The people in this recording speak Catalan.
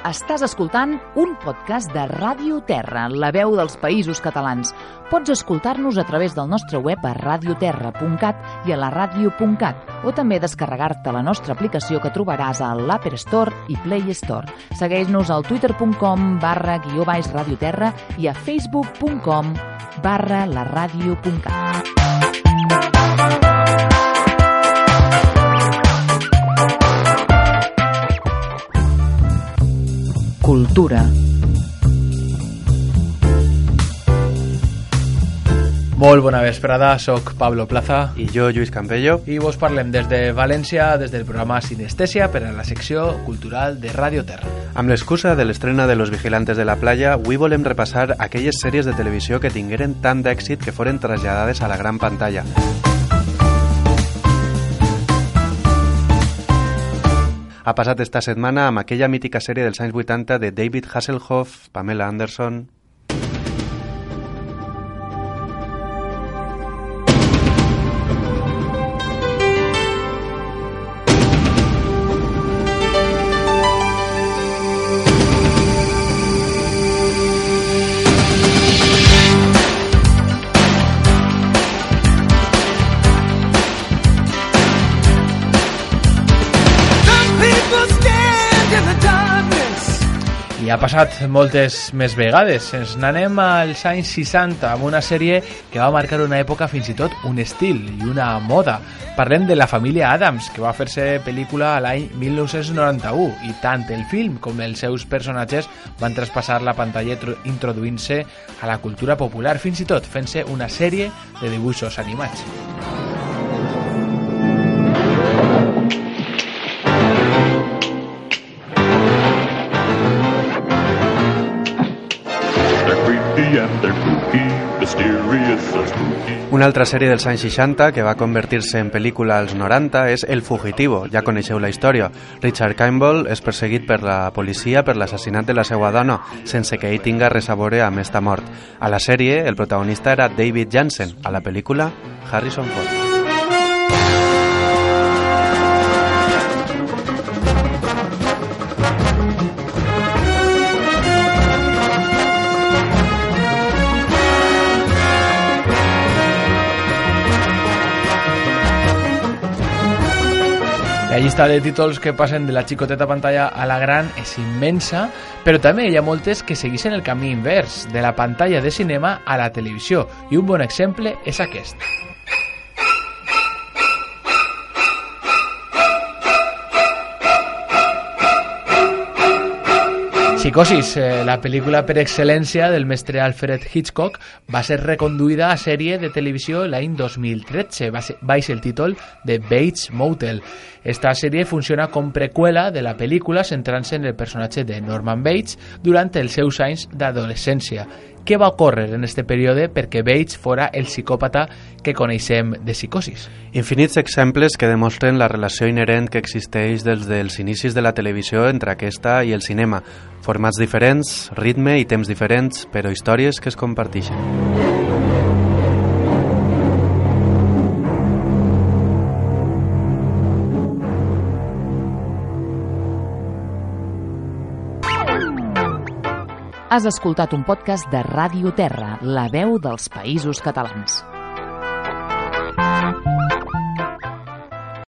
Estàs escoltant un podcast de Ràdio Terra, la veu dels Països Catalans. Pots escoltar-nos a través del nostre web a radioterra.cat i a la radio.cat o també descarregar-te la nostra aplicació que trobaràs a l'App Store i Play Store. Segueix-nos al twitter.com/radioterra i a facebook.com/laradio.cat. Cultura. Molt bona vesprada, soc Pablo Plaza i jo, Lluís Campello, i vos parlem des de València, des del programa Sinestèsia per a la secció cultural de Ràdio Terra. Amb l'excusa de l'estrena de Los Vigilantes de la Playa, avui volem repassar aquelles sèries de televisió que tingueren tant d'èxit que foren traslladades a la gran pantalla. Ha passat esta setmana amb aquella mítica sèrie dels anys 80 de David Hasselhoff, Pamela Anderson. I ha passat moltes més vegades. Ens n'anem als anys 60 amb una sèrie que va marcar una època, fins i tot un estil i una moda. Parlem de La família Addams, que va fer-se pel·lícula a l'any 1991 i tant el film com els seus personatges van traspassar la pantalla introduint-se a la cultura popular, fins i tot fent-se una sèrie de dibuixos animats. Una altra sèrie dels anys 60 que va convertir-se en pel·lícula als 90 és El fugitivo, ja coneixeu la història. Richard Campbell és perseguit per la policia per l'assassinat de la seva dona, sense que ell tinga res a veure amb esta mort. A la sèrie, el protagonista era David Jansen, a la pel·lícula, Harrison Ford. La llista de títols que passen de la xicoteta pantalla a la gran és immensa, però també hi ha moltes que segueixen el camí invers, de la pantalla de cinema a la televisió, i un bon exemple és aquest. Psicosis, la pel·lícula per excel·lència del mestre Alfred Hitchcock, va ser reconduïda a sèrie de televisió l'any 2013, baix el títol de Bates Motel. Esta sèrie funciona com preqüela de la pel·lícula, centrant-se en el personatge de Norman Bates durant els seus anys d'adolescència. Què va ocórrer en este període perquè Bates fora el psicòpata que coneixem de Psicosis? Infinits exemples que demostren la relació inherent que existeix des dels inicis de la televisió entre aquesta i el cinema. Formats diferents, ritme i temps diferents, però històries que es comparteixen. Has escoltat un podcast de Ràdio Terra, la veu dels Països Catalans.